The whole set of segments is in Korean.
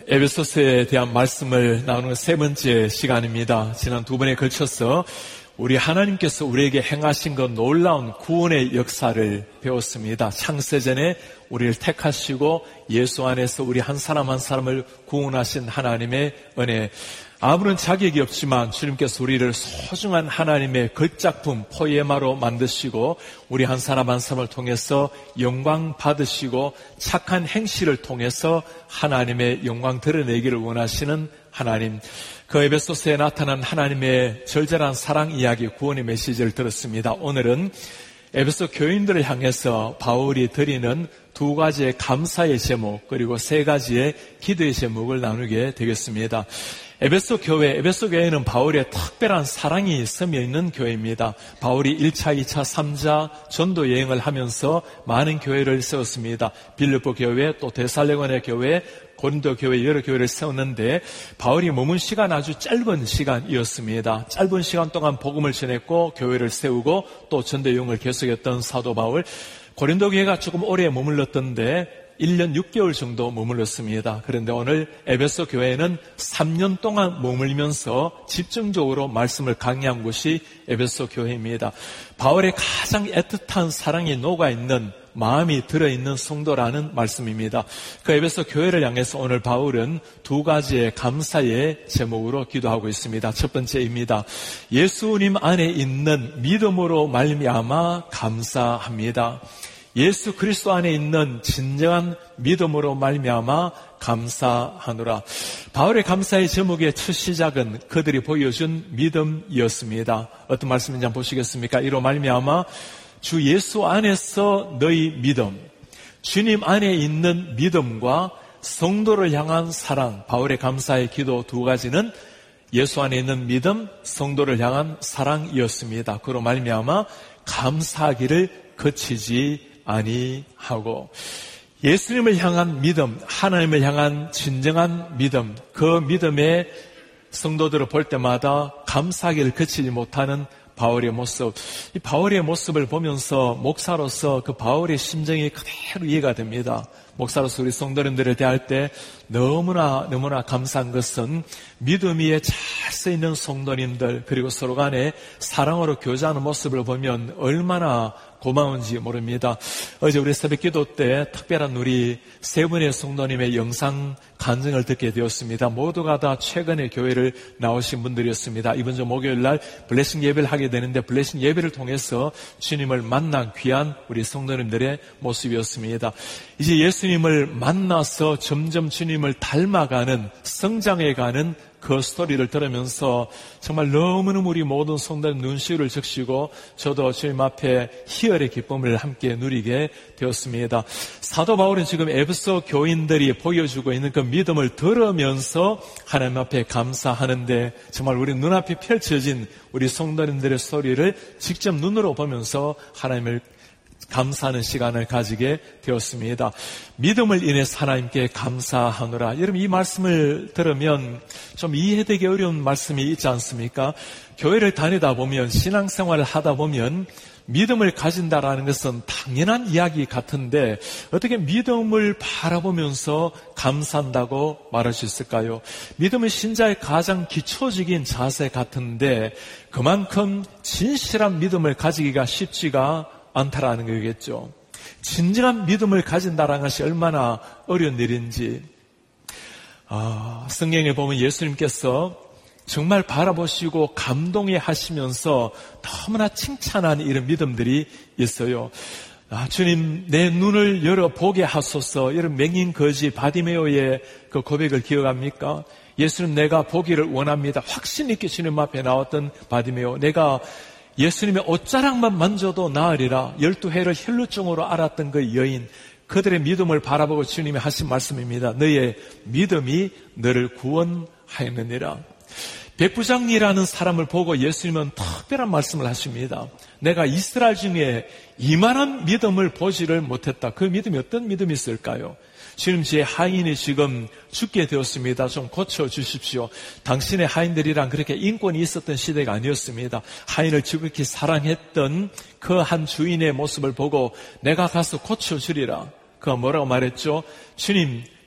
에베소서에 대한 말씀을 나누는 세 번째 시간입니다. 지난 두 번에 걸쳐서 우리 하나님께서 우리에게 행하신 그 놀라운 구원의 역사를 배웠습니다. 창세전에 우리를 택하시고 예수 안에서 우리 한 사람 한 사람을 구원하신 하나님의 은혜. 아무런 자격이 없지만 주님께서 우리를 소중한 하나님의 걸작품 포에마로 만드시고 우리 한 사람 한 사람을 통해서 영광 받으시고 착한 행실을 통해서 하나님의 영광 드러내기를 원하시는 하나님. 그 에베소서에 나타난 하나님의 절절한 사랑 이야기, 구원의 메시지를 들었습니다. 오늘은 에베소 교인들을 향해서 바울이 드리는 두 가지의 감사의 제목 그리고 세 가지의 기도의 제목을 나누게 되겠습니다. 에베소 교회는 바울의 특별한 사랑이 스며 있는 교회입니다. 바울이 1차, 2차, 3차 전도 여행을 하면서 많은 교회를 세웠습니다. 빌립보 교회, 또 데살로니가 교회, 고린도 교회, 여러 교회를 세웠는데 바울이 머문 시간 아주 짧은 시간이었습니다. 짧은 시간 동안 복음을 전했고 교회를 세우고 또 전도 여행을 계속했던 사도 바울. 고린도 교회가 조금 오래 머물렀던데 1년 6개월 정도 머물렀습니다. 그런데 오늘 에베소 교회는 3년 동안 머물면서 집중적으로 말씀을 강의한 곳이 에베소 교회입니다. 바울의 가장 애틋한 사랑이 녹아있는, 마음이 들어있는 성도라는 말씀입니다. 그 에베소 교회를 향해서 오늘 바울은 두 가지의 감사의 제목으로 기도하고 있습니다. 첫 번째입니다. 예수님 안에 있는 믿음으로 말미암아 감사합니다. 예수 그리스도 안에 있는 진정한 믿음으로 말미암아 감사하노라. 바울의 감사의 제목의 첫 시작은 그들이 보여준 믿음이었습니다. 어떤 말씀인지 한번 보시겠습니까? 이로 말미암아 주 예수 안에서 너희 믿음, 주님 안에 있는 믿음과 성도를 향한 사랑, 바울의 감사의 기도 두 가지는 예수 안에 있는 믿음, 성도를 향한 사랑이었습니다. 그로 말미암아 감사하기를 그치지 아니하고, 예수님을 향한 믿음, 하나님을 향한 진정한 믿음, 그 믿음의 성도들을 볼 때마다 감사하기를 그치지 못하는 바울의 모습. 이 바울의 모습을 보면서 목사로서 그 바울의 심정이 그대로 이해가 됩니다. 목사로서 우리 성도님들을 대할 때 너무나 감사한 것은 믿음 위에 잘 쓰이는 성도님들, 그리고 서로 간에 사랑으로 교제하는 모습을 보면 얼마나 고마운지 모릅니다. 어제 우리 새벽 기도 때 특별한 우리 세 분의 성도님의 영상 간증을 듣게 되었습니다. 모두가 다 최근에 교회를 나오신 분들이었습니다. 이번 주 목요일 날 블레싱 예배를 하게 되는데 블레싱 예배를 통해서 주님을 만난 귀한 우리 성도님들의 모습이었습니다. 이제 예수님을 만나서 점점 주님을 닮아가는, 성장해가는 그 스토리를 들으면서 정말 너무너무 우리 모든 성도님 눈시울을 적시고 저도 주님 앞에 희열의 기쁨을 함께 누리게 되었습니다. 사도 바울은 지금 에베소 교인들이 보여주고 있는 그 믿음을 들으면서 하나님 앞에 감사하는데, 정말 우리 눈앞에 펼쳐진 우리 성도님들의 스토리를 직접 눈으로 보면서 하나님을 감사하는 시간을 가지게 되었습니다. 믿음을 인해서 하나님께 감사하노라. 여러분, 이 말씀을 들으면 좀 이해되기 어려운 말씀이 있지 않습니까? 교회를 다니다 보면, 신앙생활을 하다 보면 믿음을 가진다라는 것은 당연한 이야기 같은데 어떻게 믿음을 바라보면서 감사한다고 말할 수 있을까요? 믿음은 신자의 가장 기초적인 자세 같은데 그만큼 진실한 믿음을 가지기가 쉽지가 않다라는 거겠죠. 진정한 믿음을 가진다라는 것이 얼마나 어려운 일인지. 성경에 보면 예수님께서 정말 바라보시고 감동해 하시면서 너무나 칭찬한 이런 믿음들이 있어요. 주님, 내 눈을 열어보게 하소서. 이런 맹인 거지 바디메오의 그 고백을 기억합니까? 예수님, 내가 보기를 원합니다. 확신 있게 주님 앞에 나왔던 바디메오. 내가 예수님의 옷자락만 만져도 나으리라. 12해를 혈루증으로 앓았던 그 여인, 그들의 믿음을 바라보고 주님이 하신 말씀입니다. 너의 믿음이 너를 구원하였느니라. 백부장리라는 사람을 보고 예수님은 특별한 말씀을 하십니다. 내가 이스라엘 중에 이만한 믿음을 보지를 못했다. 그 믿음이 어떤 믿음이 있을까요? 지금 제 하인이 지금 죽게 되었습니다. 좀 고쳐주십시오. 당신의 하인들이랑 그렇게 인권이 있었던 시대가 아니었습니다. 하인을 지극히 사랑했던 그 한 주인의 모습을 보고 내가 가서 고쳐주리라. 그가 뭐라고 말했죠? 주님,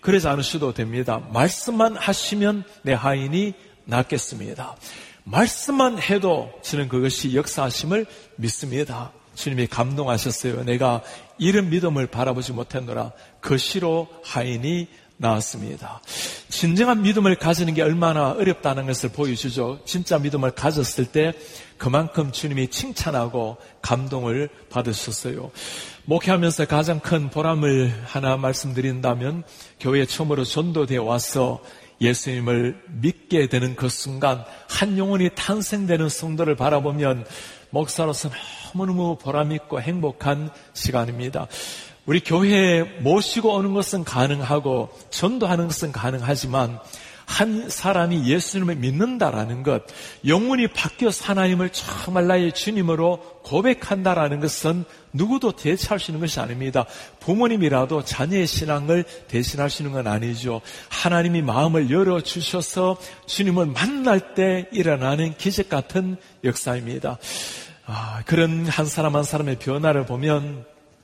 그러지 않으셔도 됩니다. 말씀만 하시면 내 하인이 낫겠습니다. 말씀만 해도 저는 그것이 역사하심을 믿습니다. 주님이 감동하셨어요. 내가 이런 믿음을 바라보지 못했노라. 그 시로 하인이 나왔습니다. 진정한 믿음을 가지는 게 얼마나 어렵다는 것을 보여주죠. 진짜 믿음을 가졌을 때 그만큼 주님이 칭찬하고 감동을 받으셨어요. 목회하면서 가장 큰 보람을 하나 말씀드린다면 교회에 처음으로 전도되어 와서 예수님을 믿게 되는 그 순간 한 영혼이 탄생되는 성도를 바라보면 목사로서 너무너무 보람있고 행복한 시간입니다. 우리 교회에 모시고 오는 것은 가능하고 전도하는 것은 가능하지만 한 사람이 예수님을 믿는다라는 것, 영혼이 바뀌어서 하나님을 정말 나의 주님으로 고백한다라는 것은 누구도 대체할 수 있는 것이 아닙니다. 부모님이라도 자녀의 신앙을 대신할 수 있는 건 아니죠. 하나님이 마음을 열어주셔서 주님을 만날 때 일어나는 기적 같은 역사입니다. 그런 한 사람 한 사람의 변화를 보면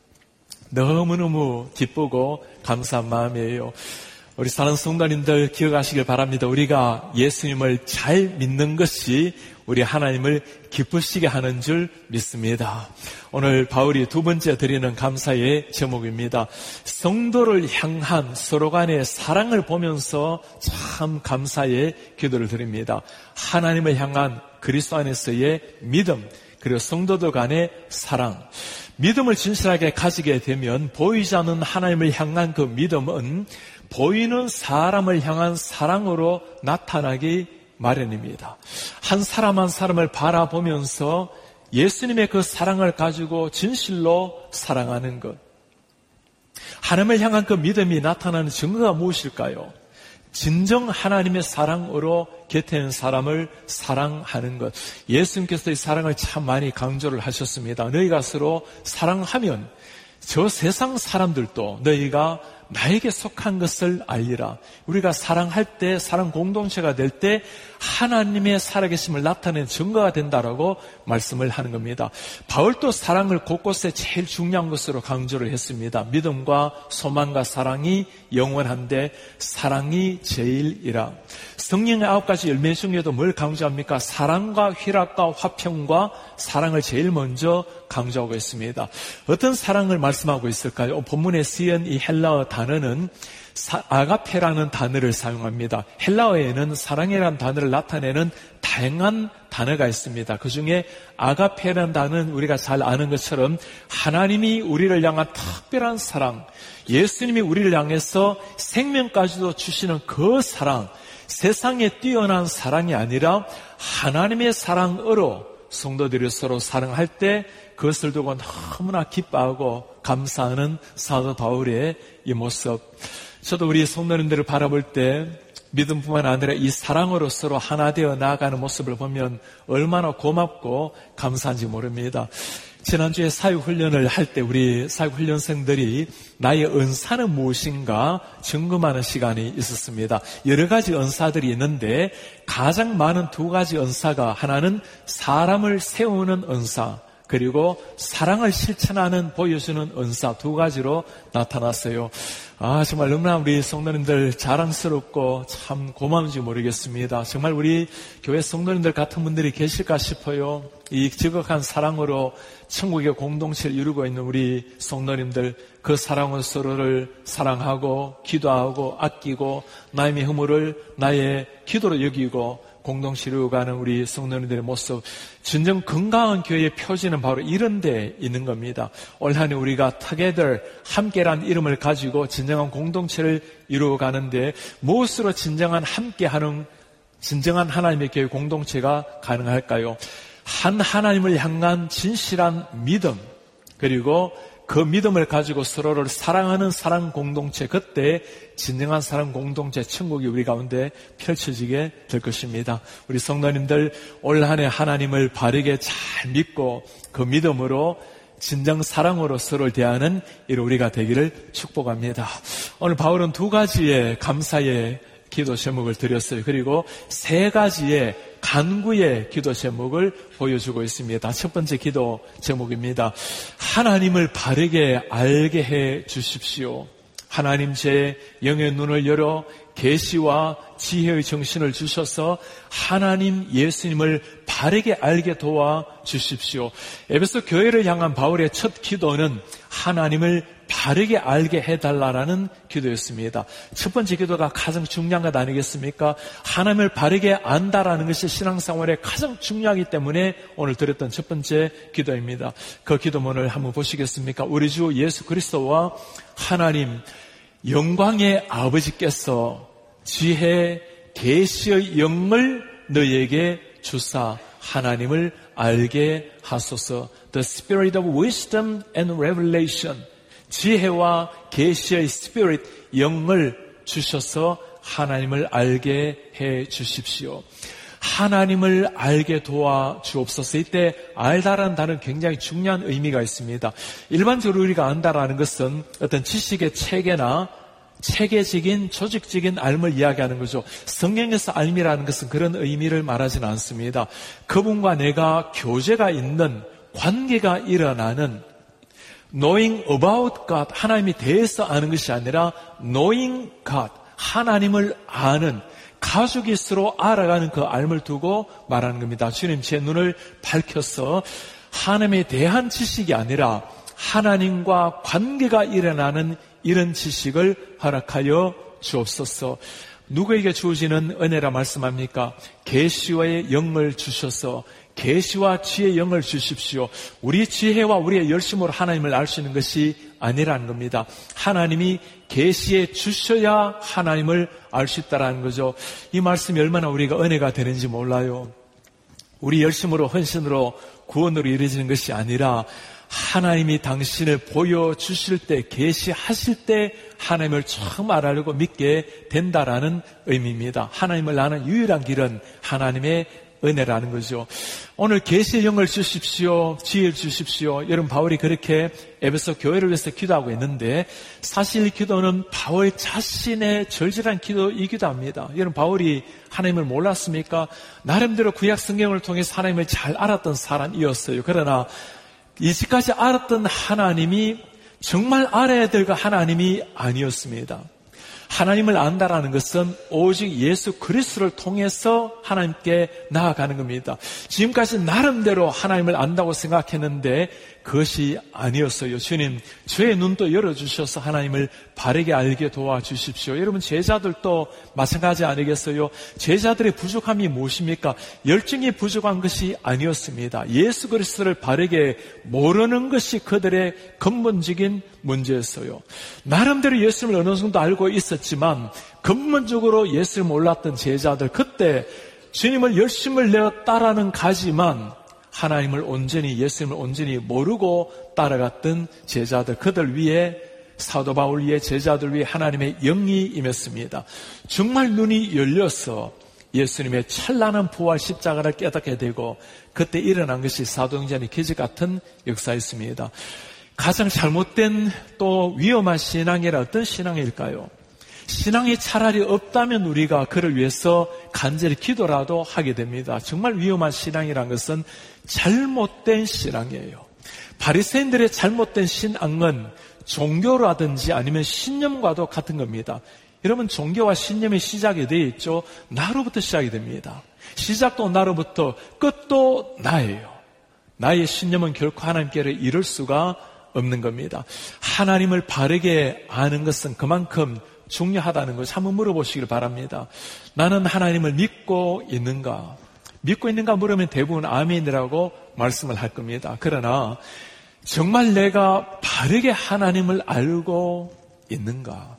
너무너무 기쁘고 감사한 마음이에요. 우리 사랑하는 성도님들 기억하시길 바랍니다. 우리가 예수님을 잘 믿는 것이 우리 하나님을 기쁘시게 하는 줄 믿습니다. 오늘 바울이 두 번째 드리는 감사의 제목입니다. 성도를 향한 서로 간의 사랑을 보면서 참 감사의 기도를 드립니다. 하나님을 향한 그리스도 안에서의 믿음, 그리고 성도들 간의 사랑. 믿음을 진실하게 가지게 되면 보이지 않는 하나님을 향한 그 믿음은 보이는 사람을 향한 사랑으로 나타나기 마련입니다. 한 사람 한 사람을 바라보면서 예수님의 그 사랑을 가지고 진실로 사랑하는 것. 하나님을 향한 그 믿음이 나타나는 증거가 무엇일까요? 진정 하나님의 사랑으로 곁에 있는 사람을 사랑하는 것. 예수님께서 이 사랑을 참 많이 강조를 하셨습니다. 너희가 서로 사랑하면 저 세상 사람들도 너희가 나에게 속한 것을 알리라. 우리가 사랑할 때, 사랑 공동체가 될 때 하나님의 살아계심을 나타내는 증거가 된다라고 말씀을 하는 겁니다. 바울도 사랑을 곳곳에 제일 중요한 것으로 강조를 했습니다. 믿음과 소망과 사랑이 영원한데 사랑이 제일이라. 성령의 9가지 열매 중에도 뭘 강조합니까? 사랑과 희락과 화평과 사랑을 제일 먼저 강조하고 있습니다. 어떤 사랑을 말씀하고 있을까요? 본문에 쓰인 이 헬라어 단어는 아가페라는 단어를 사용합니다. 헬라어에는 사랑이라는 단어를 나타내는 다양한 단어가 있습니다. 그중에 아가페라는 단어는 우리가 잘 아는 것처럼 하나님이 우리를 향한 특별한 사랑, 예수님이 우리를 향해서 생명까지도 주시는 그 사랑, 세상에 뛰어난 사랑이 아니라 하나님의 사랑으로 성도들이 서로 사랑할 때 그것을 두고 너무나 기뻐하고 감사하는 사도 바울의 이 모습. 저도 우리 성도님들을 바라볼 때 믿음뿐만 아니라 이 사랑으로 서로 하나 되어 나아가는 모습을 보면 얼마나 고맙고 감사한지 모릅니다. 지난주에 사육훈련을 할 때 우리 사육훈련생들이 나의 은사는 무엇인가 점검하는 시간이 있었습니다. 여러 가지 은사들이 있는데 가장 많은 2가지 은사가, 하나는 사람을 세우는 은사, 그리고 사랑을 실천하는, 보여주는 은사, 2가지로 나타났어요. 정말 너무나 우리 성도님들 자랑스럽고 참 고마운지 모르겠습니다. 정말 우리 교회 성도님들 같은 분들이 계실까 싶어요. 이 지극한 사랑으로 천국의 공동체를 이루고 있는 우리 성도님들, 그 사랑으로 서로를 사랑하고 기도하고 아끼고 나의 허물을 나의 기도로 여기고 공동체로 가는 우리 성도님들의 모습, 진정 건강한 교회의 표지는 바로 이런 데 있는 겁니다. 올 한 해 우리가 Together, 함께라는 이름을 가지고 진정한 공동체를 이루어가는데 무엇으로 진정한 함께하는, 진정한 하나님의 교회 공동체가 가능할까요? 한 하나님을 향한 진실한 믿음, 그리고 그 믿음을 가지고 서로를 사랑하는 사랑 공동체, 그때 진정한 사랑 공동체, 천국이 우리 가운데 펼쳐지게 될 것입니다. 우리 성도님들 올 한 해 하나님을 바르게 잘 믿고 그 믿음으로 진정 사랑으로 서로를 대하는 이런 우리가 되기를 축복합니다. 오늘 바울은 2가지의 감사의 기도 제목을 드렸어요. 그리고 3가지의 간구의 기도 제목을 보여주고 있습니다. 첫 번째 기도 제목입니다. 하나님을 바르게 알게 해 주십시오. 하나님 제 영의 눈을 열어 계시와 지혜의 정신을 주셔서 하나님 예수님을 바르게 알게 도와 주십시오. 에베소 교회를 향한 바울의 첫 기도는 하나님을 바르게 알게 해달라는 기도였습니다. 첫 번째 기도가 가장 중요한 것 아니겠습니까? 하나님을 바르게 안다라는 것이 신앙생활에 가장 중요하기 때문에 오늘 드렸던 첫 번째 기도입니다. 그 기도문을 한번 보시겠습니까? 우리 주 예수 그리스도와 하나님 영광의 아버지께서 지혜 계시의 영을 너희에게 주사 하나님을 알게 하소서. The spirit of wisdom and revelation. 지혜와 계시의 spirit, 영을 주셔서 하나님을 알게 해 주십시오. 하나님을 알게 도와주옵소서. 이때 알다라는 단어는 굉장히 중요한 의미가 있습니다. 일반적으로 우리가 안다라는 것은 어떤 지식의 체계나 체계적인 조직적인 알을 이야기하는 거죠. 성경에서 알미라는 것은 그런 의미를 말하지는 않습니다. 그분과 내가 교제가 있는 관계가 일어나는 knowing about God, 하나님에 대해서 아는 것이 아니라 knowing God, 하나님을 아는, 가족이 서로 알아가는 그 알을 두고 말하는 겁니다. 주님 제 눈을 밝혀서 하나님에 대한 지식이 아니라 하나님과 관계가 일어나는 이런 지식을 허락하여 주옵소서. 누구에게 주어지는 은혜라 말씀합니까? 계시와의 영을 주셔서 계시와 지혜의 영을 주십시오. 우리 지혜와 우리의 열심으로 하나님을 알 수 있는 것이 아니라는 겁니다. 하나님이 계시해 주셔야 하나님을 알 수 있다는 거죠. 이 말씀이 얼마나 우리가 은혜가 되는지 몰라요. 우리 열심으로 헌신으로 구원으로 이루어지는 것이 아니라 하나님이 당신을 보여주실 때, 계시하실 때 하나님을 처음 알아려고 믿게 된다라는 의미입니다. 하나님을 아는 유일한 길은 하나님의 은혜라는 거죠. 오늘 계시의 영을 주십시오. 지혜를 주십시오. 여러분 바울이 그렇게 에베소 교회를 위해서 기도하고 있는데 사실 이 기도는 바울 자신의 절절한 기도이기도 합니다. 여러분 바울이 하나님을 몰랐습니까? 나름대로 구약 성경을 통해서 하나님을 잘 알았던 사람이었어요. 그러나 이제까지 알았던 하나님이 정말 알아야 될 그 하나님이 아니었습니다. 하나님을 안다라는 것은 오직 예수 그리스도를 통해서 하나님께 나아가는 겁니다. 지금까지 나름대로 하나님을 안다고 생각했는데 그것이 아니었어요. 주님, 저의 눈도 열어주셔서 하나님을 바르게 알게 도와주십시오. 여러분 제자들도 마찬가지 아니겠어요? 제자들의 부족함이 무엇입니까? 열정이 부족한 것이 아니었습니다. 예수 그리스도를 바르게 모르는 것이 그들의 근본적인 문제였어요. 나름대로 예수를 어느 정도 알고 있었지만 근본적으로 예수를 몰랐던 제자들, 그때 주님을 열심을 내어 따라는 가지만 하나님을 온전히, 예수님을 온전히 모르고 따라갔던 제자들, 그들 위에, 사도 바울 위에, 제자들 위에 하나님의 영이 임했습니다. 정말 눈이 열려서 예수님의 찬란한 부활 십자가를 깨닫게 되고 그때 일어난 것이 사도행전의 기적 같은 역사였습니다. 가장 잘못된 또 위험한 신앙이라 어떤 신앙일까요? 신앙이 차라리 없다면 우리가 그를 위해서 간절히 기도라도 하게 됩니다. 정말 위험한 신앙이란 것은 잘못된 신앙이에요. 바리새인들의 잘못된 신앙은 종교라든지 아니면 신념과도 같은 겁니다. 여러분 종교와 신념의 시작이 되어 있죠. 나로부터 시작이 됩니다. 시작도 나로부터 끝도 나예요. 나의 신념은 결코 하나님께를 이룰 수가 없는 겁니다. 하나님을 바르게 아는 것은 그만큼 중요하다는 것을 한번 물어보시길 바랍니다. 나는 하나님을 믿고 있는가? 믿고 있는가 물으면 대부분 아멘이라고 말씀을 할 겁니다. 그러나 정말 내가 바르게 하나님을 알고 있는가?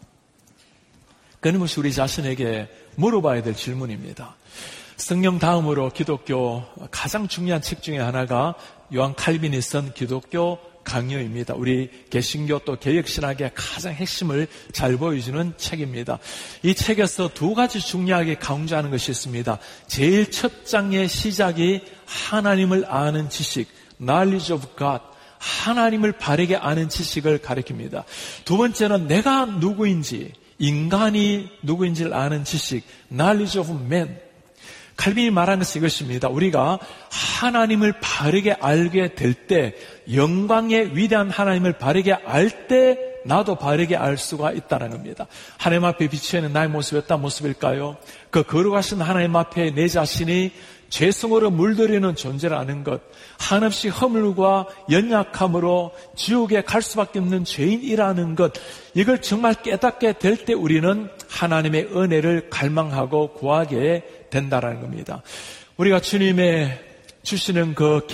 끊임없이 우리 자신에게 물어봐야 될 질문입니다. 성경 다음으로 기독교 가장 중요한 책 중에 하나가 요한 칼빈이 쓴 기독교 강요입니다. 우리 개신교 또 개혁신학의 가장 핵심을 잘 보여주는 책입니다. 이 책에서 두 가지 중요하게 강조하는 것이 있습니다. 제일 첫 장의 시작이 하나님을 아는 지식, knowledge of God, 하나님을 바르게 아는 지식을 가리킵니다. 두 번째는 내가 누구인지, 인간이 누구인지를 아는 지식, knowledge of man. 칼빈이 말하는 것은 이것입니다. 우리가 하나님을 바르게 알게 될 때, 영광의 위대한 하나님을 바르게 알 때 나도 바르게 알 수가 있다는 겁니다. 하나님 앞에 비추어있는 나의 모습이 어떤 모습일까요? 그 거룩하신 하나님 앞에 내 자신이 죄성으로 물들이는 존재라는 것, 한없이 허물과 연약함으로 지옥에 갈 수밖에 없는 죄인이라는 것, 이걸 정말 깨닫게 될 때 우리는 하나님의 은혜를 갈망하고 구하게 된다는 겁니다. 우리가 주님의 주시는 그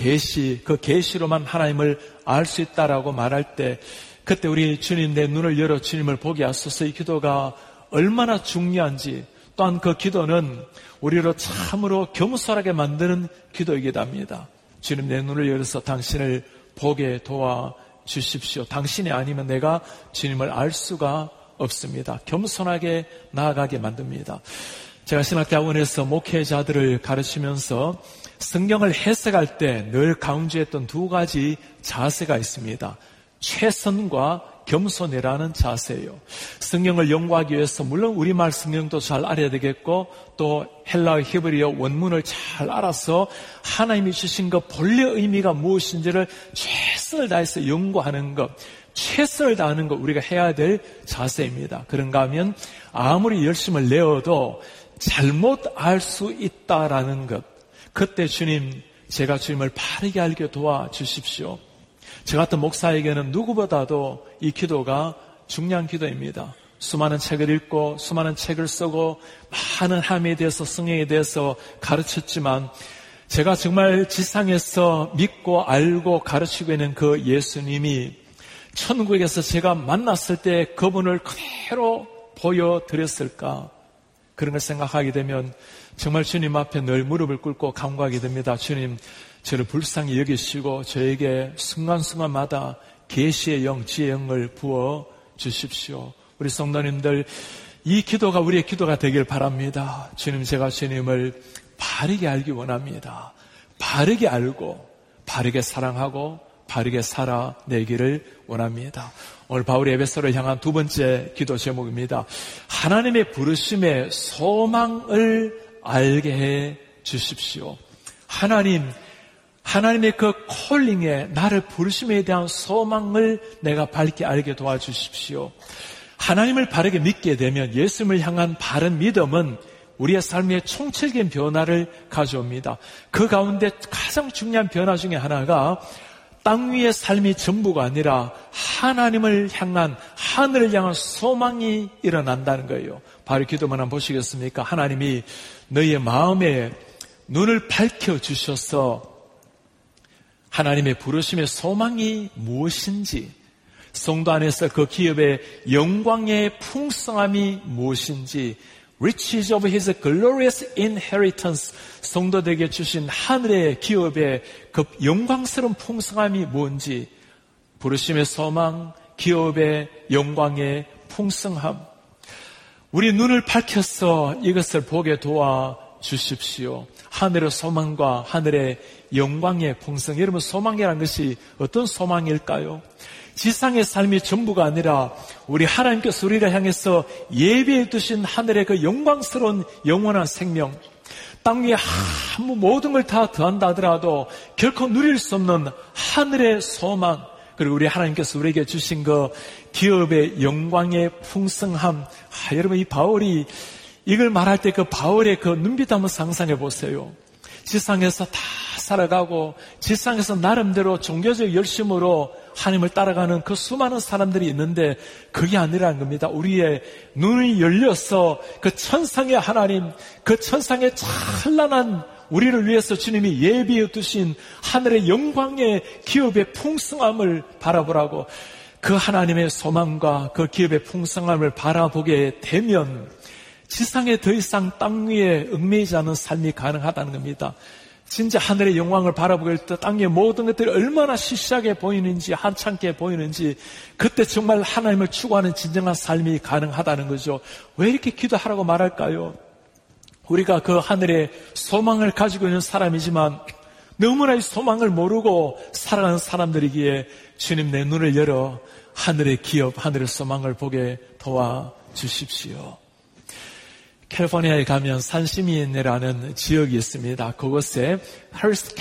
계시로만 하나님을 알 수 있다라고 말할 때, 그때 우리 주님 내 눈을 열어 주님을 보게 하소서. 이 기도가 얼마나 중요한지, 또한 그 기도는 우리로 참으로 겸손하게 만드는 기도이기도 합니다. 주님 내 눈을 열어서 당신을 보게 도와주십시오. 당신이 아니면 내가 주님을 알 수가 없습니다. 겸손하게 나아가게 만듭니다. 제가 신학대학원에서 목회자들을 가르치면서 성경을 해석할 때 늘 강조했던 두 가지 자세가 있습니다. 최선과 겸손이라는 자세예요. 성경을 연구하기 위해서 물론 우리말 성경도 잘 알아야 되겠고 또 헬라어 히브리어 원문을 잘 알아서 하나님이 주신 그 본래 의미가 무엇인지를 최선을 다해서 연구하는 것, 최선을 다하는 것 우리가 해야 될 자세입니다. 그런가 하면 아무리 열심을 내어도 잘못 알 수 있다라는 것, 그때 주님, 제가 주님을 바르게 알게 도와주십시오. 저 같은 목사에게는 누구보다도 이 기도가 중요한 기도입니다. 수많은 책을 읽고 수많은 책을 쓰고 많은 하나님에 대해서 성령에 대해서 가르쳤지만 제가 정말 지상에서 믿고 알고 가르치고 있는 그 예수님이 천국에서 제가 만났을 때 그분을 그대로 보여드렸을까? 그런 걸 생각하게 되면 정말 주님 앞에 늘 무릎을 꿇고 간구하게 됩니다. 주님, 저를 불쌍히 여기시고 저에게 순간순간마다 계시의 영, 지혜의 영을 부어 주십시오. 우리 성도님들, 이 기도가 우리의 기도가 되길 바랍니다. 주님, 제가 주님을 바르게 알기 원합니다. 바르게 알고 바르게 사랑하고 바르게 살아내기를 원합니다. 오늘 바울이 에베소를 향한 두 번째 기도 제목입니다. 하나님의 부르심의 소망을 알게 해 주십시오. 하나님의 그 콜링에 나를 부르심에 대한 소망을 내가 밝게 알게 도와주십시오. 하나님을 바르게 믿게 되면 예수님을 향한 바른 믿음은 우리의 삶의 총체적인 변화를 가져옵니다. 그 가운데 가장 중요한 변화 중에 하나가 땅 위의 삶이 전부가 아니라 하나님을 향한, 하늘을 향한 소망이 일어난다는 거예요. 바로 기도만 한번 보시겠습니까? 하나님이 너희의 마음에 눈을 밝혀주셔서 하나님의 부르심의 소망이 무엇인지, 성도 안에서 그 기업의 영광의 풍성함이 무엇인지, riches of His glorious inheritance, 성도들에게 주신 하늘의 기업의 그 영광스러운 풍성함이 뭔지, 부르심의 소망, 기업의 영광의 풍성함, 우리 눈을 밝혀서 이것을 보게 도와주십시오. 하늘의 소망과 하늘의 영광의 풍성. 여러분, 소망이라는 것이 어떤 소망일까요? 지상의 삶이 전부가 아니라 우리 하나님께서 우리를 향해서 예비해 두신 하늘의 그 영광스러운 영원한 생명, 땅 위에 아무 모든 걸 다 더한다 하더라도 결코 누릴 수 없는 하늘의 소망, 그리고 우리 하나님께서 우리에게 주신 그 기업의 영광의 풍성함. 여러분, 이 바울이 이걸 말할 때 그 바울의 그 눈빛 한번 상상해 보세요. 지상에서 다 살아가고 지상에서 나름대로 종교적 열심으로 하나님을 따라가는 그 수많은 사람들이 있는데 그게 아니라는 겁니다. 우리의 눈이 열려서 그 천상의 하나님, 그 천상의 찬란한 우리를 위해서 주님이 예비해 두신 하늘의 영광의 기업의 풍성함을 바라보라고, 그 하나님의 소망과 그 기업의 풍성함을 바라보게 되면 지상에 더 이상 땅 위에 얽매이지 않은 삶이 가능하다는 겁니다. 진짜 하늘의 영광을 바라보게 때 땅 위의 모든 것들이 얼마나 시시하게 보이는지, 한참게 보이는지, 그때 정말 하나님을 추구하는 진정한 삶이 가능하다는 거죠. 왜 이렇게 기도하라고 말할까요? 우리가 그 하늘의 소망을 가지고 있는 사람이지만 너무나 이 소망을 모르고 살아가는 사람들이기에 주님, 내 눈을 열어 하늘의 기업, 하늘의 소망을 보게 도와주십시오. 캘리포니아에 가면 산시민이라는 지역이 있습니다. 그곳에 헐스트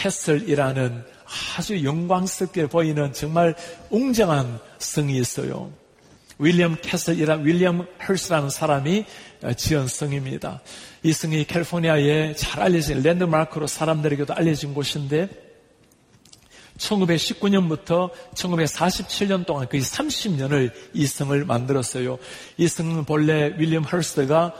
캐슬이라는 아주 영광스럽게 보이는 정말 웅장한 성이 있어요. 윌리엄 캐슬이라는 윌리엄 헐스라는 사람이 지은 성입니다. 이 성이 캘리포니아에 잘 알려진 랜드마크로 사람들에게도 알려진 곳인데 1919년부터 1947년 동안 거의 30년을 이 성을 만들었어요. 이 성은 본래 윌리엄 헐스트가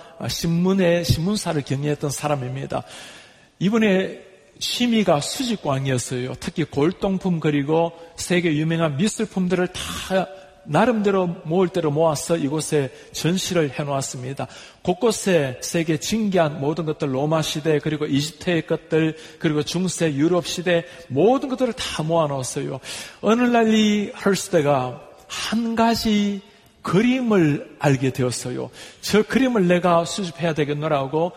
신문사를 경영했던 사람입니다. 이분의 취미가 수집광이었어요. 특히 골동품 그리고 세계 유명한 미술품들을 다 나름대로 모을 대로 모아서 이곳에 전시를 해놓았습니다. 곳곳에 세계 진귀한 모든 것들, 로마 시대 그리고 이집트의 것들 그리고 중세 유럽 시대 모든 것들을 다 모아놓았어요. 어느 날 이 헐스트가 한 가지 그림을 알게 되었어요. 저 그림을 내가 수집해야 되겠노라고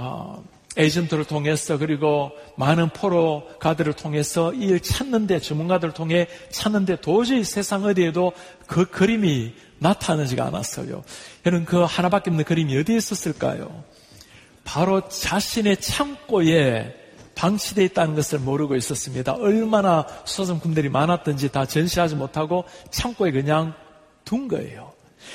에이전트를 통해서 그리고 많은 포로가들을 통해서 이 일 찾는데, 전문가들을 통해 찾는데 도저히 세상 어디에도 그 그림이 나타나지가 않았어요. 여러분, 그 하나밖에 없는 그림이 어디에 있었을까요? 바로 자신의 창고에 방치되어 있다는 것을 모르고 있었습니다. 얼마나 소장품들이 많았던지 다 전시하지 못하고 창고에 그냥 둔 거예요.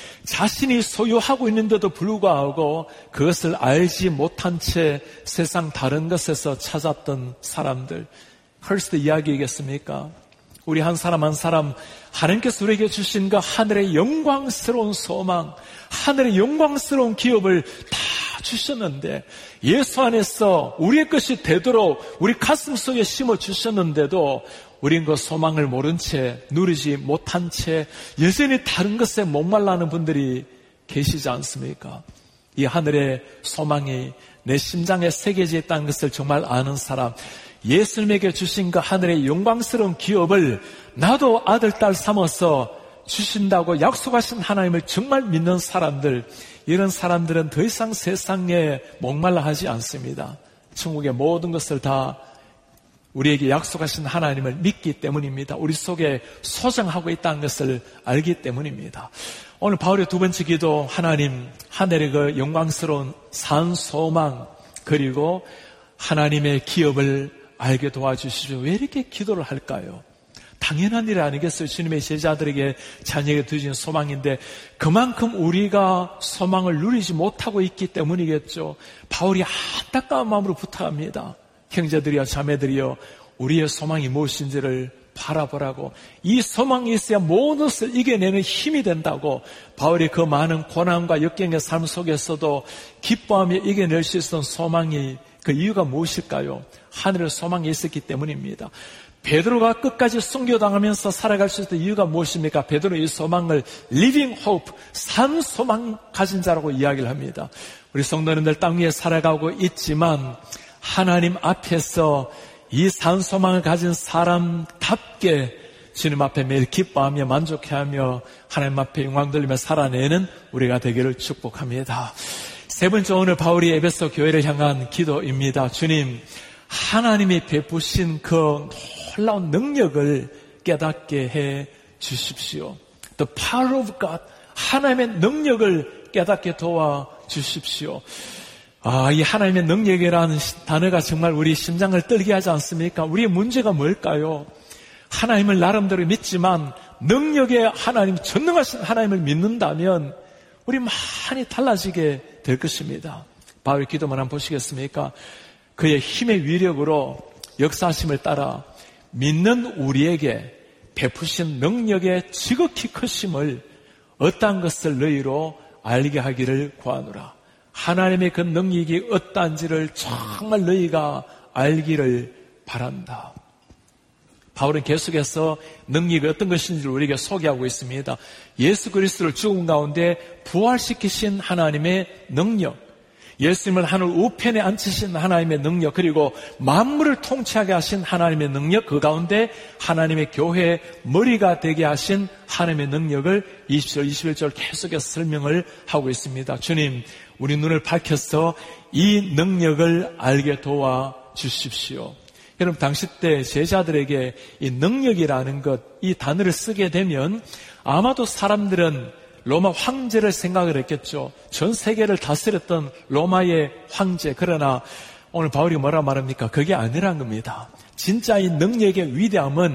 자신이 소유하고 있는데도 불구하고 그것을 알지 못한 채 세상 다른 것에서 찾았던 사람들, 헐스트 이야기이겠습니까? 우리 한 사람 한 사람 하나님께서 우리에게 주신 그 하늘의 영광스러운 소망, 하늘의 영광스러운 기업을 다 주셨는데, 예수 안에서 우리의 것이 되도록 우리 가슴 속에 심어 주셨는데도 우린 그 소망을 모른 채, 누리지 못한 채 여전히 다른 것에 목말라하는 분들이 계시지 않습니까? 이 하늘의 소망이 내 심장에 새겨져 있다는 것을 정말 아는 사람, 예수님에게 주신 그 하늘의 영광스러운 기업을 나도 아들, 딸 삼아서 주신다고 약속하신 하나님을 정말 믿는 사람들, 이런 사람들은 더 이상 세상에 목말라 하지 않습니다. 천국의 모든 것을 다 우리에게 약속하신 하나님을 믿기 때문입니다. 우리 속에 소장하고 있다는 것을 알기 때문입니다. 오늘 바울의 두 번째 기도, 하나님, 하늘의 그 영광스러운 산 소망 그리고 하나님의 기업을 알게 도와주시죠. 왜 이렇게 기도를 할까요? 당연한 일 아니겠어요? 주님의 제자들에게 자녀에게 주신 소망인데 그만큼 우리가 소망을 누리지 못하고 있기 때문이겠죠. 바울이 안타까운 마음으로 부탁합니다. 형제들이여 자매들이여 우리의 소망이 무엇인지를 바라보라고, 이 소망이 있어야 모든 것을 이겨내는 힘이 된다고. 바울이 그 많은 고난과 역경의 삶 속에서도 기뻐하며 이겨낼 수 있었던 소망이, 그 이유가 무엇일까요? 하늘의 소망이 있었기 때문입니다. 베드로가 끝까지 순교당하면서 살아갈 수 있었던 이유가 무엇입니까? 베드로는 이 소망을 living hope, 산 소망 가진 자라고 이야기를 합니다. 우리 성도님들 땅 위에 살아가고 있지만 하나님 앞에서 이 산 소망을 가진 사람답게 주님 앞에 매일 기뻐하며 만족해하며 하나님 앞에 영광 돌리며 살아내는 우리가 되기를 축복합니다. 세 번째, 오늘 바울이 에베소 교회를 향한 기도입니다. 주님, 하나님이 베푸신 그 놀라운 능력을 깨닫게 해 주십시오. The power of God, 하나님의 능력을 깨닫게 도와 주십시오. 이 하나님의 능력이라는 단어가 정말 우리 심장을 떨게 하지 않습니까? 우리의 문제가 뭘까요? 하나님을 나름대로 믿지만 능력의 하나님, 전능하신 하나님을 믿는다면 우리 많이 달라지게 될 것입니다. 바울의 기도만 한번 보시겠습니까? 그의 힘의 위력으로 역사하심을 따라 믿는 우리에게 베푸신 능력의 지극히 크심을 어떠한 것을 너희로 알게 하기를 구하노라. 하나님의 그 능력이 어떠한지를 정말 너희가 알기를 바란다. 바울은 계속해서 능력이 어떤 것인지를 우리에게 소개하고 있습니다. 예수 그리스도를 죽음 가운데 부활시키신 하나님의 능력, 예수님을 하늘 우편에 앉히신 하나님의 능력, 그리고 만물을 통치하게 하신 하나님의 능력, 그 가운데 하나님의 교회의 머리가 되게 하신 하나님의 능력을 20절, 21절 계속해서 설명을 하고 있습니다. 주님, 우리 눈을 밝혀서 이 능력을 알게 도와주십시오. 여러분, 당시 때 제자들에게 이 능력이라는 것, 이 단어를 쓰게 되면 아마도 사람들은 로마 황제를 생각을 했겠죠. 전 세계를 다스렸던 로마의 황제. 그러나 오늘 바울이 뭐라 말합니까? 그게 아니란 겁니다. 진짜 이 능력의 위대함은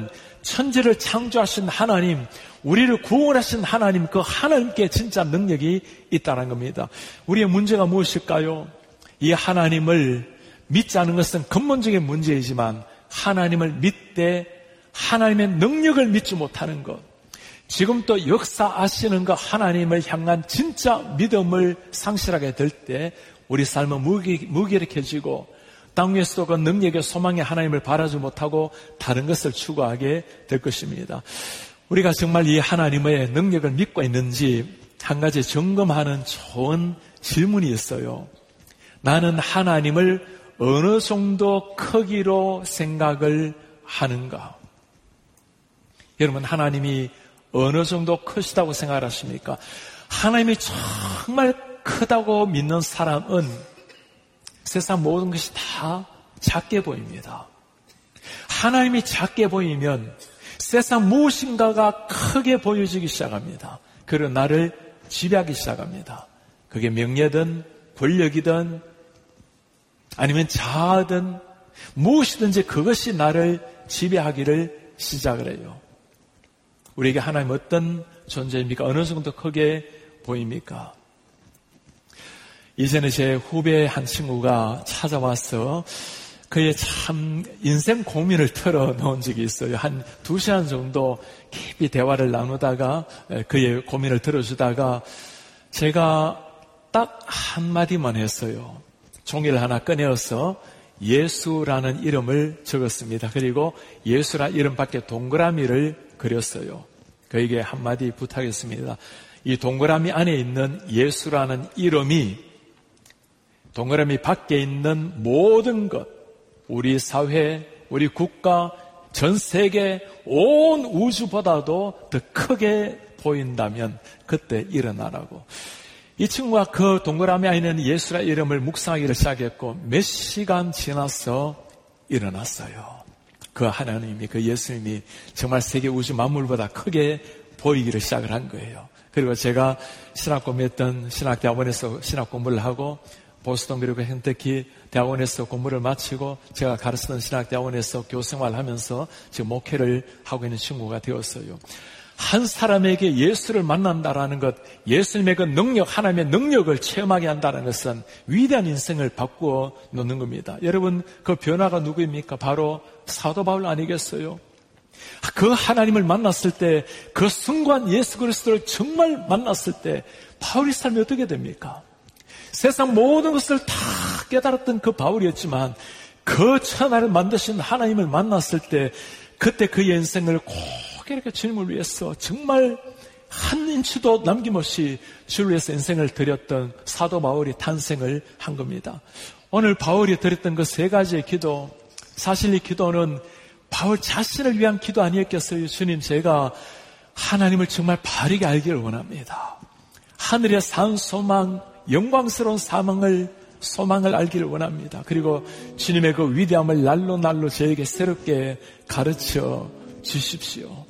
천지를 창조하신 하나님, 우리를 구원하신 하나님, 그 하나님께 진짜 능력이 있다는 겁니다. 우리의 문제가 무엇일까요? 이 하나님을 믿지 않은 것은 근본적인 문제이지만 하나님을 믿되 하나님의 능력을 믿지 못하는 것, 지금 또 역사하시는 그 하나님을 향한 진짜 믿음을 상실하게 될 때 우리 삶은 무기력해지고 땅 위에서도 그 능력의 소망의 하나님을 바라지 못하고 다른 것을 추구하게 될 것입니다. 우리가 정말 이 하나님의 능력을 믿고 있는지 한 가지 점검하는 좋은 질문이 있어요. 나는 하나님을 어느 정도 크기로 생각을 하는가? 여러분, 하나님이 어느 정도 크시다고 생각하십니까? 하나님이 정말 크다고 믿는 사람은 세상 모든 것이 다 작게 보입니다. 하나님이 작게 보이면 세상 무엇인가가 크게 보여지기 시작합니다. 그리고 나를 지배하기 시작합니다. 그게 명예든 권력이든 아니면 자아든 무엇이든지 그것이 나를 지배하기를 시작을 해요. 우리에게 하나님 어떤 존재입니까? 어느 정도 크게 보입니까? 이전에 제 후배 한 친구가 찾아와서 그의 참 인생 고민을 털어놓은 적이 있어요. 한 2시간 정도 깊이 대화를 나누다가 그의 고민을 들어주다가 제가 딱 한마디만 했어요. 종이를 하나 꺼내어서 예수라는 이름을 적었습니다. 그리고 예수라는 이름 밖에 동그라미를 그렸어요. 그에게 한마디 부탁했습니다. 이 동그라미 안에 있는 예수라는 이름이 동그라미 밖에 있는 모든 것, 우리 사회, 우리 국가, 전 세계, 온 우주보다도 더 크게 보인다면 그때 일어나라고. 이 친구가 그 동그라미 안에 있는 예수라는 이름을 묵상하기를 시작했고 몇 시간 지나서 일어났어요. 그 하나님이, 그 예수님이 정말 세계 우주 만물보다 크게 보이기를 시작을 한 거예요. 그리고 제가 신학 공부했던 신학대학원에서 신학 공부를 하고 보스턴 그리고 켄터키 대학원에서 공부를 마치고 제가 가르치던 신학대학원에서 교생활을 하면서 지금 목회를 하고 있는 친구가 되었어요. 한 사람에게 예수를 만난다라는 것, 예수님의 그 능력, 하나님의 능력을 체험하게 한다는 것은 위대한 인생을 바꾸어 놓는 겁니다. 여러분, 그 변화가 누구입니까? 바로 사도 바울 아니겠어요? 그 하나님을 만났을 때, 그 순간 예수 그리스도를 정말 만났을 때 바울의 삶이 어떻게 됩니까? 세상 모든 것을 다 깨달았던 그 바울이었지만 그 천하를 만드신 하나님을 만났을 때 그때 그의 인생을 꼭 이렇게 주님을 위해서 정말 한 인치도 남김없이 주를 위해서 인생을 드렸던 사도 바울이 탄생을 한 겁니다. 오늘 바울이 드렸던 그 3가지의 기도, 사실 이 기도는 바울 자신을 위한 기도 아니었겠어요? 주님, 제가 하나님을 정말 바르게 알기를 원합니다. 하늘의 산 소망, 영광스러운 소망을 알기를 원합니다. 그리고 주님의 그 위대함을 날로 날로 저에게 새롭게 가르쳐 주십시오.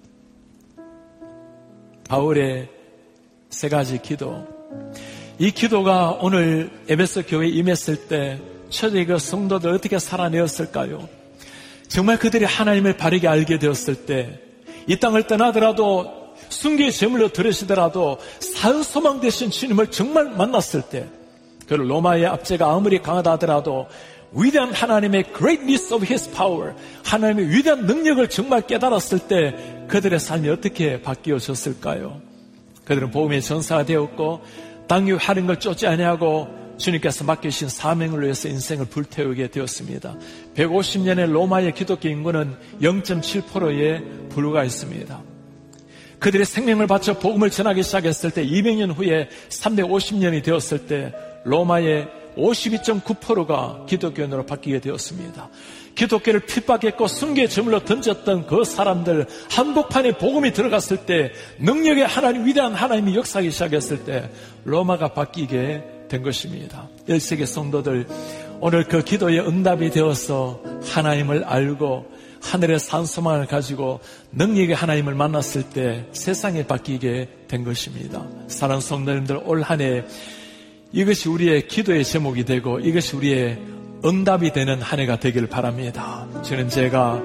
바울의 3가지 기도. 이 기도가 오늘 에베소 교회에 임했을 때 초대의 그 성도들 어떻게 살아내었을까요? 정말 그들이 하나님을 바르게 알게 되었을 때 이 땅을 떠나더라도 순교의 제물로 들으시더라도 산소망 되신 주님을 정말 만났을 때, 그 로마의 압제가 아무리 강하다 하더라도 위대한 하나님의 greatness of His power, 하나님의 위대한 능력을 정말 깨달았을 때 그들의 삶이 어떻게 바뀌어졌을까요? 그들은 복음의 전사가 되었고 땅 위에 하는 걸 쫓지 아니하고 주님께서 맡기신 사명을 위해서 인생을 불태우게 되었습니다. 150년의 로마의 기독교 인구는 0.7%에 불과했습니다. 그들의 생명을 바쳐 복음을 전하기 시작했을 때 200년 후에 350년이 되었을 때 로마의 52.9%가 기독교인으로 바뀌게 되었습니다. 기독교를 핍박했고 순교의 제물로 던졌던 그 사람들 한복판에 복음이 들어갔을 때 능력의 하나님, 위대한 하나님이 역사하기 시작했을 때 로마가 바뀌게 된 것입니다. 1세기 성도들, 오늘 그 기도의 응답이 되어서 하나님을 알고 하늘의 산소망을 가지고 능력의 하나님을 만났을 때 세상이 바뀌게 된 것입니다. 사랑하는 성도님들, 올 한 해 이것이 우리의 기도의 제목이 되고 이것이 우리의 응답이 되는 한 해가 되기를 바랍니다. 저는 제가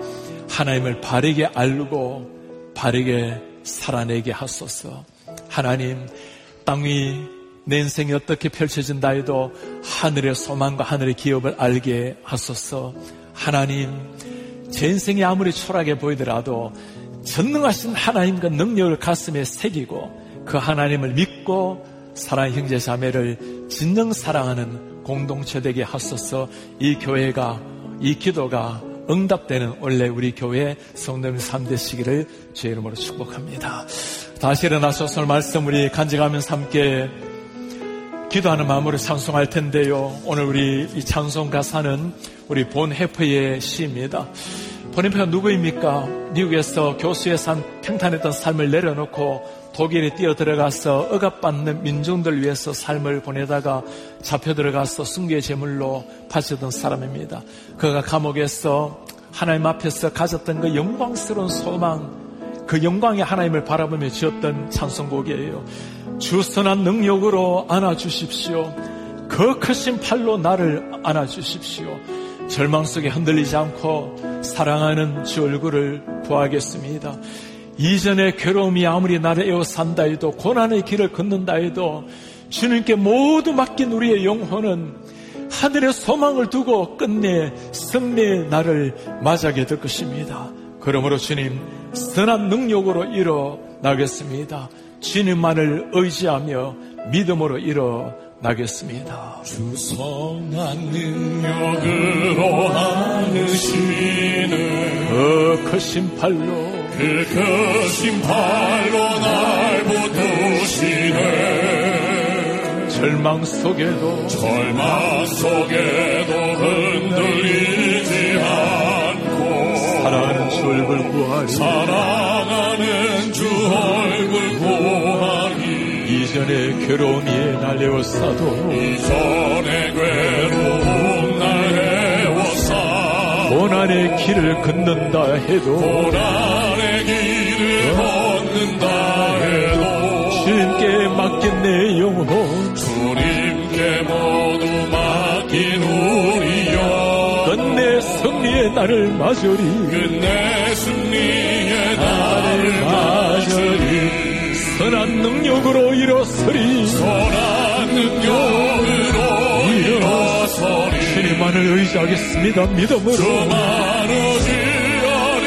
하나님을 바르게 알고 바르게 살아내게 하소서. 하나님, 땅 위 내 인생이 어떻게 펼쳐진다 해도 하늘의 소망과 하늘의 기업을 알게 하소서. 하나님, 제 인생이 아무리 초라하게 보이더라도 전능하신 하나님과 능력을 가슴에 새기고 그 하나님을 믿고 사랑하는 형제 자매를 진정 사랑하는 공동체 되게 하소서. 이 교회가, 이 기도가 응답되는 원래 우리 교회 성도님 삶 되시기를 주의 이름으로 축복합니다. 다시 일어나셔서 말씀 우리 간직하면서 함께 기도하는 마음으로 찬송할 텐데요. 오늘 우리 이 찬송 가사는 우리 본헤퍼의 시입니다. 본헤퍼가 누구입니까? 미국에서 교수에서 한 평탄했던 삶을 내려놓고 독일에 뛰어들어가서 억압받는 민중들 위해서 삶을 보내다가 잡혀 들어가서 순교의 제물로 바쳤던 사람입니다. 그가 감옥에서 하나님 앞에서 가졌던 그 영광스러운 소망, 그 영광의 하나님을 바라보며 지었던 찬송곡이에요. 주 선한 능력으로 안아주십시오. 그 크신 팔로 나를 안아주십시오. 절망 속에 흔들리지 않고 사랑하는 주 얼굴을 구하겠습니다. 이전의 괴로움이 아무리 나를 에워싼다 해도, 고난의 길을 걷는다 해도 주님께 모두 맡긴 우리의 영혼은 하늘의 소망을 두고 끝내 승리의 날을 맞이하게 될 것입니다. 그러므로 주님, 선한 능력으로 일어나겠습니다. 주님만을 의지하며 믿음으로 일어나겠습니다. 주 선한 능력으로 안으시는 그 크신 팔로, 그 크신 팔로 날 붙드시네. 절망 속에도 흔들리지 않고 사랑하는 주 얼굴 구하리. 사랑하는 주 얼굴 구하리. 이전의 괴로움이 날 에워싸도, 이전의 괴로움 날 에워싸 고난의 길을 걷는다 해도, 고난의 길을 걷는다 해도 주님께 맡긴 내 영혼, 주님께 모두 맡긴 우리 영혼, 끝내 승리의 날을 맞으리. 끝내 승리의 날을 맞으리. 선한 능력으로 일어서리. 선한 능력으로 일어서리. 주님만을 의지하겠습니다. 믿음으로. 주만 의지하리.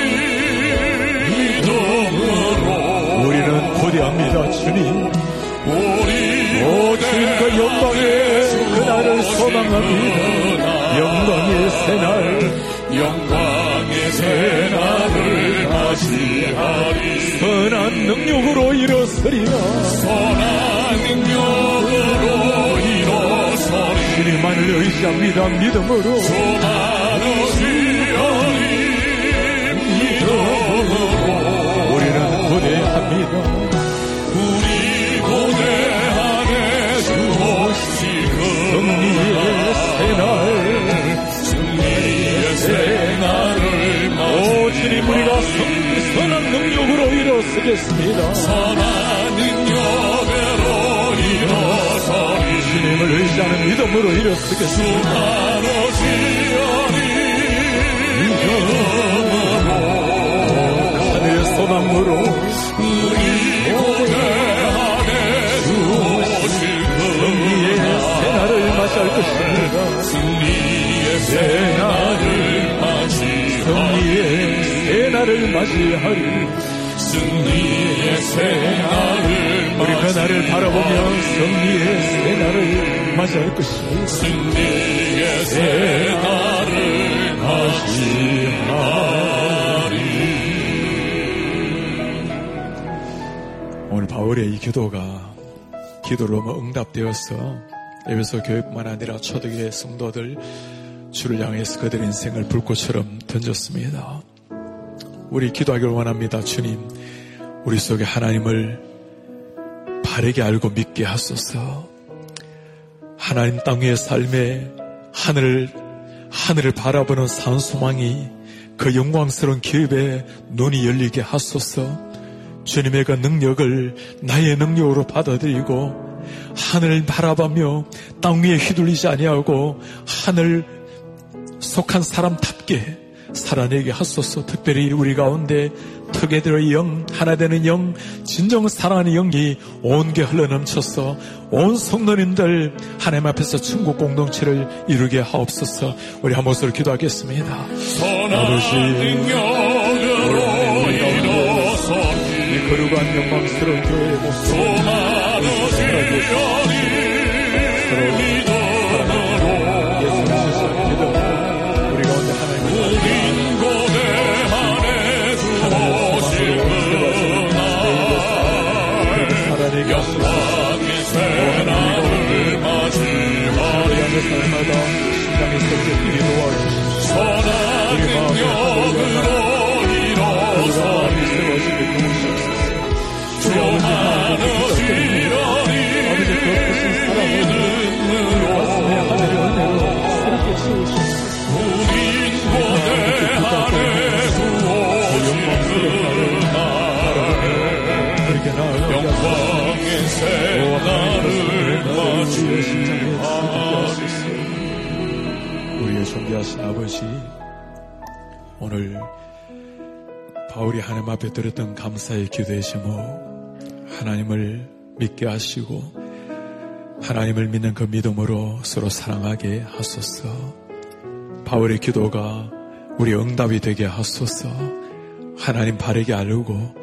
믿음으로. 우리는 고대합니다. 주님, 주님과 영광의 그날을 소망합니다. 영광의 새날, 영광의 새날을 맞이하리. 선한 능력으로 일어서리라. 선한 능력으로 일어서리. 주님만을 의지합니다. 믿음으로. 주만 의지하리. 믿음으로. 우리는 고대합니다. 우리 고대하네 주 오시고 승리의 새날, 승리의 새날을 맞이. 주님, 우리가 선한 능력으로 일어서겠습니다. 선한 능력으로 일어서리. 주님을 의지하는 믿음으로 일어서겠습니다. 주만 의지하리. 믿음으로. 하늘의 소망으로 우리 고대하네 주 오시고 승리의 새날을 맞이할 것입니다. 승리의 새날을 맞이하리. 승리의 새날을 맞이하리. 승리의 새날을 우리 그날을 바라보며 승리의 새날을 맞이할 것입니다. 승리의 새날을 맞이하리. 오늘 바울의 이 기도가 기도로 응답되어서 에베소 교회뿐만 아니라 초대교회 성도들 주를 향해서 그들의 인생을 불꽃처럼 던졌습니다. 우리 기도하기를 원합니다. 주님, 우리 속에 하나님을 바르게 알고 믿게 하소서. 하나님 땅 위의 삶에 하늘을 바라보는 산소망이 그 영광스러운 기업에 눈이 열리게 하소서. 주님의 그 능력을 나의 능력으로 받아들이고 하늘을 바라보며 땅 위에 휘둘리지 아니하고 하늘 속한 사람답게 살아내게 하소서. 특별히 우리 가운데 특혜들의 영, 하나 되는 영, 진정 사랑하는 영이 온게 흘러넘쳐서 온 성도님들 하나님 앞에서 천국 공동체를 이루게 하옵소서. 우리 한 목소리로 기도하겠습니다. 선한 능력으로 일어서니 이 거룩한 영광스러운 교회의 모습 소망하시려니 믿음으로 우리 가운데 하나님의 우린 고대한에 주오시구나 살아내게 하소서. 영광의 새날을 맞이하리 삶마다 신앙의 성격들이 도와주시옵소서. 선한 능력으로 일어서니 조만하시려니 아버지 그 크신 사랑을 가슴에 하늘의 은혜로 새롭게 씌우시옵소서. 우린 고대한에 주오시구나 영광의 새날을 맞이하리 우리의 존귀하신 아버지, 오늘 바울이 하나님 앞에 드렸던 감사의 기도의 제목, 하나님을 믿게 하시고 하나님을 믿는 그 믿음으로 서로 사랑하게 하소서. 바울의 기도가 우리 응답이 되게 하소서. 하나님 바르게 알고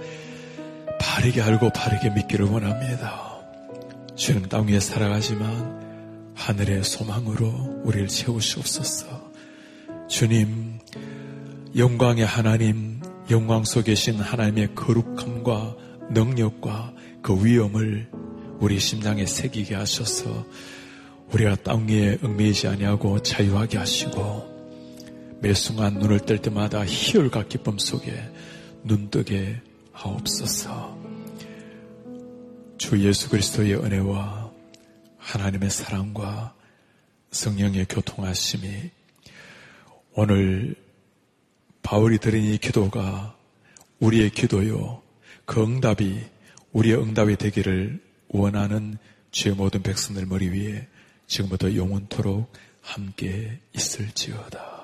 바르게 믿기를 원합니다. 주님 땅 위에 살아가지만 하늘의 소망으로 우리를 채우시옵소서. 주님, 영광의 하나님, 영광 속에 계신 하나님의 거룩함과 능력과 그 위엄을 우리 심장에 새기게 하셔서 우리가 땅 위에 얽매이지 아니하고 자유하게 하시고 매 순간 눈을 뜰 때마다 희열과 기쁨 속에 눈뜨게 하옵소서. 주 예수 그리스도의 은혜와 하나님의 사랑과 성령의 교통하심이 오늘 바울이 드린 이 기도가 우리의 기도요, 그 응답이 우리의 응답이 되기를 원하는 주의 모든 백성들 머리 위에 지금부터 영원토록 함께 있을지어다.